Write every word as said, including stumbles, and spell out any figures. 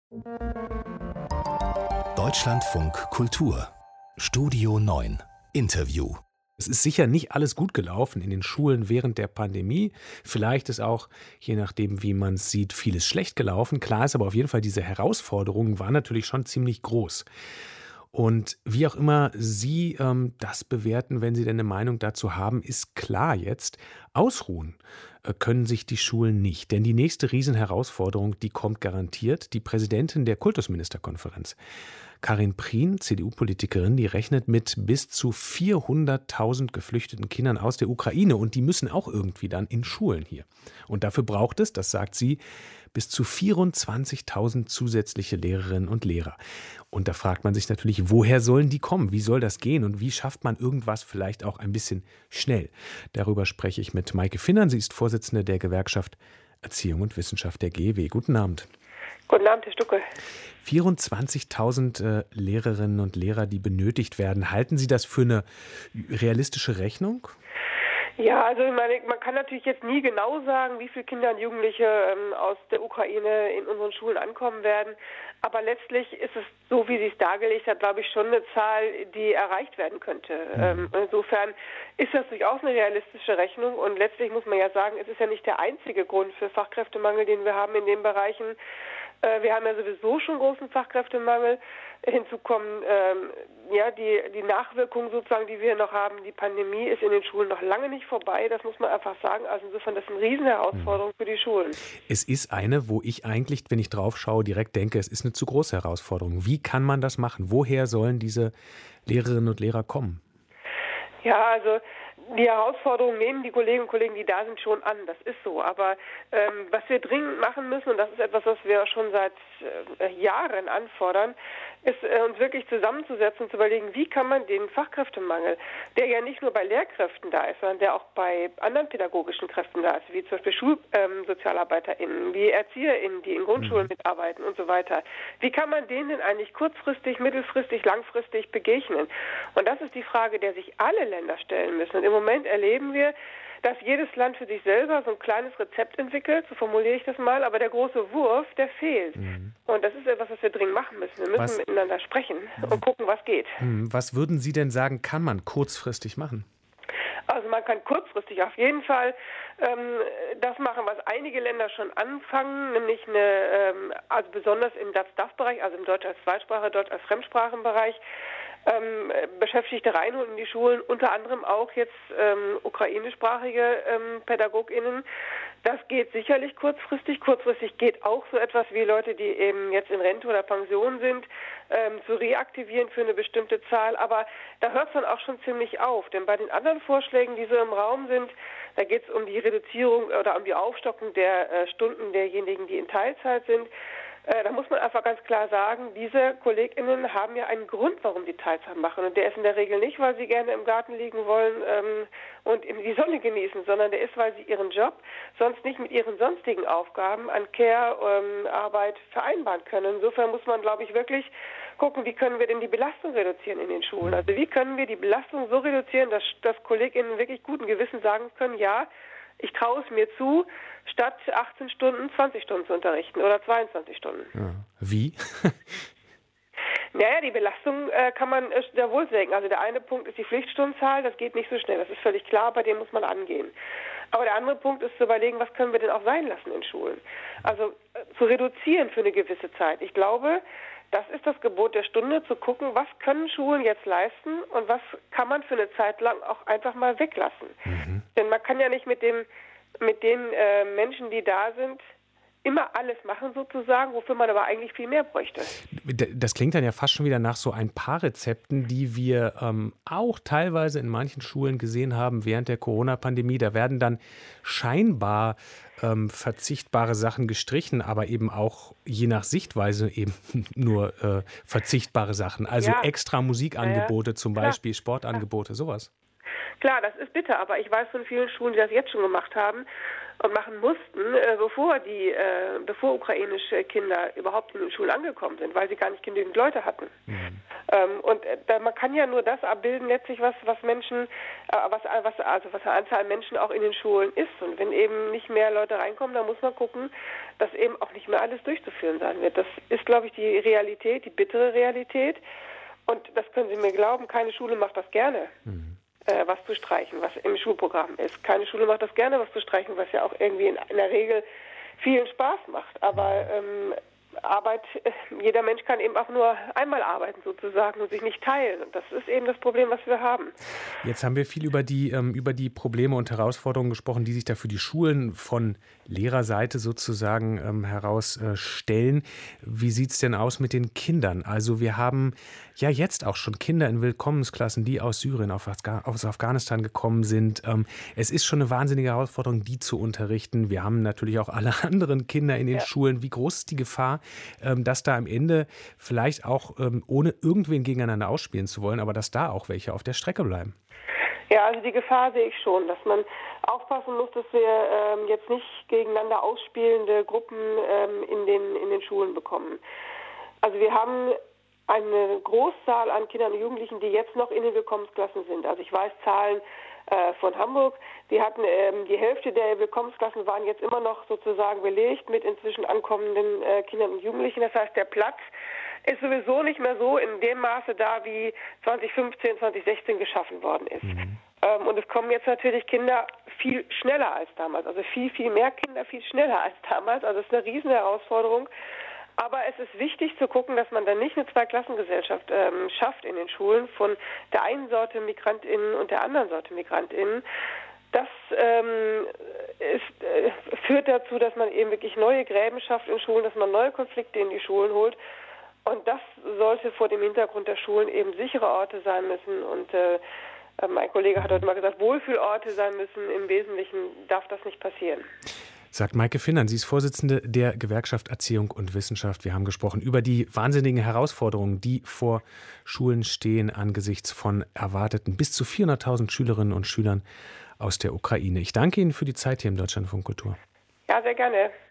Deutschlandfunk Kultur Studio neun Interview. Es ist sicher nicht alles gut gelaufen in den Schulen während der Pandemie. Vielleicht ist auch, je nachdem, wie man es sieht, vieles schlecht gelaufen. Klar ist aber auf jeden Fall, diese Herausforderungen waren natürlich schon ziemlich groß. Und wie auch immer Sie ähm, das bewerten, wenn Sie denn eine Meinung dazu haben, ist klar jetzt, ausruhen äh, können sich die Schulen nicht. Denn die nächste Riesenherausforderung, die kommt garantiert. Die Präsidentin der Kultusministerkonferenz, Karin Prien, C D U-Politikerin, die rechnet mit bis zu vierhunderttausend geflüchteten Kindern aus der Ukraine. Und die müssen auch irgendwie dann in Schulen hier. Und dafür braucht es, das sagt sie, bis zu vierundzwanzigtausend zusätzliche Lehrerinnen und Lehrer. Und da fragt man sich natürlich, woher sollen die kommen? Wie soll das gehen? Und wie schafft man irgendwas vielleicht auch ein bisschen schnell? Darüber spreche ich mit Maike Finnern. Sie ist Vorsitzende der Gewerkschaft Erziehung und Wissenschaft der G E W. Guten Abend. Guten Abend, Herr Stucke. vierundzwanzigtausend äh, Lehrerinnen und Lehrer, die benötigt werden. Halten Sie das für eine realistische Rechnung? Ja, also ich meine, man kann natürlich jetzt nie genau sagen, wie viele Kinder und Jugendliche ähm, aus der Ukraine in unseren Schulen ankommen werden. Aber letztlich ist es so, wie sie es dargelegt hat, glaube ich, schon eine Zahl, die erreicht werden könnte. Mhm. Ähm, insofern ist das durchaus eine realistische Rechnung. Und letztlich muss man ja sagen, es ist ja nicht der einzige Grund für Fachkräftemangel, den wir haben in den Bereichen. Äh, wir haben ja sowieso schon großen Fachkräftemangel. Hinzu kommen ähm, ja, die, die Nachwirkungen sozusagen, die wir noch haben. Die Pandemie ist in den Schulen noch lange nicht vorbei, das muss man einfach sagen. Also insofern, das ist eine Riesenherausforderung für die Schulen. Es ist eine, wo ich eigentlich, wenn ich drauf schaue, direkt denke, es ist eine zu große Herausforderung. Wie kann man das machen? Woher sollen diese Lehrerinnen und Lehrer kommen? Ja, also die Herausforderungen nehmen die Kolleginnen und Kollegen, die da sind, schon an. Das ist so. Aber ähm, was wir dringend machen müssen, und das ist etwas, was wir schon seit äh, Jahren anfordern, ist äh, uns wirklich zusammenzusetzen und zu überlegen, wie kann man den Fachkräftemangel, der ja nicht nur bei Lehrkräften da ist, sondern der auch bei anderen pädagogischen Kräften da ist, wie zum Beispiel SchulsozialarbeiterInnen, ähm, wie ErzieherInnen, die in Grundschulen mhm. mitarbeiten und so weiter. Wie kann man denen eigentlich kurzfristig, mittelfristig, langfristig begegnen? Und das ist die Frage, der sich alle Länder stellen müssen. Und im Moment erleben wir, dass jedes Land für sich selber so ein kleines Rezept entwickelt, so formuliere ich das mal, aber der große Wurf, der fehlt. Mhm. Und das ist etwas, was wir dringend machen müssen. Wir müssen was? miteinander sprechen und gucken, was geht. Was würden Sie denn sagen, kann man kurzfristig machen? Also man kann kurzfristig auf jeden Fall ähm, das machen, was einige Länder schon anfangen, nämlich eine, ähm, also besonders im D A Z-D A F-Bereich, also im Deutsch als Zweitsprache, Deutsch als Fremdsprachenbereich, Ähm, Beschäftigte reinholen in die Schulen, unter anderem auch jetzt ähm, ukrainischsprachige ähm, PädagogInnen. Das geht sicherlich kurzfristig. Kurzfristig geht auch so etwas wie Leute, die eben jetzt in Rente oder Pension sind, ähm, zu reaktivieren für eine bestimmte Zahl. Aber da hört es dann auch schon ziemlich auf. Denn bei den anderen Vorschlägen, die so im Raum sind, da geht es um die Reduzierung oder um die Aufstockung der äh, Stunden derjenigen, die in Teilzeit sind. Da muss man einfach ganz klar sagen, diese KollegInnen haben ja einen Grund, warum sie Teilzeit machen. Und der ist in der Regel nicht, weil sie gerne im Garten liegen wollen ähm, und die Sonne genießen, sondern der ist, weil sie ihren Job sonst nicht mit ihren sonstigen Aufgaben an Care-Arbeit ähm, vereinbaren können. Insofern muss man, glaube ich, wirklich gucken, wie können wir denn die Belastung reduzieren in den Schulen. Also wie können wir die Belastung so reduzieren, dass, dass KollegInnen wirklich guten Gewissen sagen können, ja, ich traue es mir zu, statt achtzehn Stunden, zwanzig Stunden zu unterrichten oder zweiundzwanzig Stunden. Ja. Wie? Naja, die Belastung äh, kann man äh, sehr wohl senken. Also der eine Punkt ist die Pflichtstundenzahl, das geht nicht so schnell, das ist völlig klar, bei dem muss man angehen. Aber der andere Punkt ist zu überlegen, was können wir denn auch sein lassen in Schulen? Also äh, zu reduzieren für eine gewisse Zeit. Ich glaube, das ist das Gebot der Stunde, zu gucken, was können Schulen jetzt leisten und was kann man für eine Zeit lang auch einfach mal weglassen. Mhm. Denn man kann ja nicht mit dem, mit den äh, Menschen, die da sind, immer alles machen sozusagen, wofür man aber eigentlich viel mehr bräuchte. Das klingt dann ja fast schon wieder nach so ein paar Rezepten, die wir ähm, auch teilweise in manchen Schulen gesehen haben während der Corona-Pandemie. Da werden dann scheinbar ähm, verzichtbare Sachen gestrichen, aber eben auch je nach Sichtweise eben nur äh, verzichtbare Sachen. Also ja. extra Musikangebote ja, ja. zum Beispiel, Klar. Sportangebote, sowas. Klar, das ist bitter, aber ich weiß von vielen Schulen, die das jetzt schon gemacht haben. und machen mussten, äh, bevor die, äh, bevor ukrainische Kinder überhaupt in den Schulen angekommen sind, weil sie gar nicht genügend Leute hatten. Mhm. Ähm, und äh, man kann ja nur das abbilden, letztlich was was Menschen, äh, was was also was eine Anzahl Menschen auch in den Schulen ist. Und wenn eben nicht mehr Leute reinkommen, dann muss man gucken, dass eben auch nicht mehr alles durchzuführen sein wird. Das ist, glaube ich, die Realität, die bittere Realität. Und das können Sie mir glauben, keine Schule macht das gerne. Mhm. Was zu streichen, was im Schulprogramm ist. Keine Schule macht das gerne, was zu streichen, was ja auch irgendwie in, in der Regel vielen Spaß macht. Aber ähm, Arbeit, jeder Mensch kann eben auch nur einmal arbeiten sozusagen und sich nicht teilen. Und das ist eben das Problem, was wir haben. Jetzt haben wir viel über die, ähm, über die Probleme und Herausforderungen gesprochen, die sich da für die Schulen von Lehrerseite sozusagen ähm, herausstellen. Wie sieht es denn aus mit den Kindern? Also wir haben ja jetzt auch schon Kinder in Willkommensklassen, die aus Syrien, auf Afga- aus Afghanistan gekommen sind. Ähm, es ist schon eine wahnsinnige Herausforderung, die zu unterrichten. Wir haben natürlich auch alle anderen Kinder in den ja. Schulen. Wie groß ist die Gefahr, ähm, dass da am Ende vielleicht auch, ähm, ohne irgendwen gegeneinander ausspielen zu wollen, aber dass da auch welche auf der Strecke bleiben? Ja, also die Gefahr sehe ich schon, dass man aufpassen muss, dass wir ähm, jetzt nicht gegeneinander ausspielende Gruppen ähm, in den, in den Schulen bekommen. Also wir haben eine Großzahl an Kindern und Jugendlichen, die jetzt noch in den Willkommensklassen sind. Also ich weiß Zahlen äh, von Hamburg, die hatten ähm, die Hälfte der Willkommensklassen waren jetzt immer noch sozusagen belegt mit inzwischen ankommenden äh, Kindern und Jugendlichen. Das heißt, der Platz ist sowieso nicht mehr so in dem Maße da, wie zwanzig fünfzehn, zwanzig sechzehn geschaffen worden ist. Mhm. Ähm, und es kommen jetzt natürlich Kinder viel schneller als damals. Also viel, viel mehr Kinder viel schneller als damals. Also es ist eine riesen Herausforderung. Aber es ist wichtig zu gucken, dass man dann nicht eine Zweiklassengesellschaft ähm, schafft in den Schulen von der einen Sorte MigrantInnen und der anderen Sorte MigrantInnen. Das ähm, ist, äh, führt dazu, dass man eben wirklich neue Gräben schafft in Schulen, dass man neue Konflikte in die Schulen holt. Und das sollte vor dem Hintergrund der Schulen eben sichere Orte sein müssen. Und äh, mein Kollege hat heute mal gesagt, Wohlfühlorte sein müssen. Im Wesentlichen darf das nicht passieren. Sagt Maike Finnern. Sie ist Vorsitzende der Gewerkschaft Erziehung und Wissenschaft. Wir haben gesprochen über die wahnsinnigen Herausforderungen, die vor Schulen stehen angesichts von erwarteten bis zu vierhunderttausend Schülerinnen und Schülern aus der Ukraine. Ich danke Ihnen für die Zeit hier im Deutschlandfunk Kultur. Ja, sehr gerne.